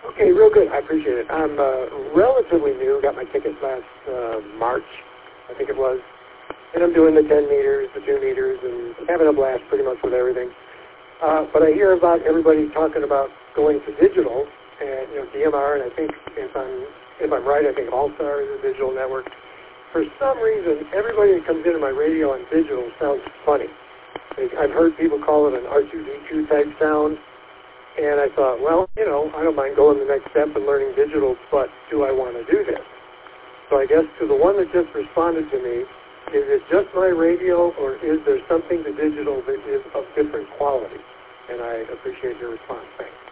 Okay, real good. I appreciate it. I'm relatively new. Got my ticket last March, I think it was. And I'm doing the 10 meters, the 2 meters, and having a blast pretty much with everything. But I hear about everybody talking about going to digital, and DMR, and I think if I'm right, I think All-Star is a digital network. For some reason, everybody that comes into my radio on digital sounds funny. I've heard people call it an R2D2 type sound, and I thought, well, I don't mind going the next step and learning digital, but do I want to do this? So I guess to the one that just responded to me, is it just my radio, or is there something to digital that is of different quality? And I appreciate your response. Thanks.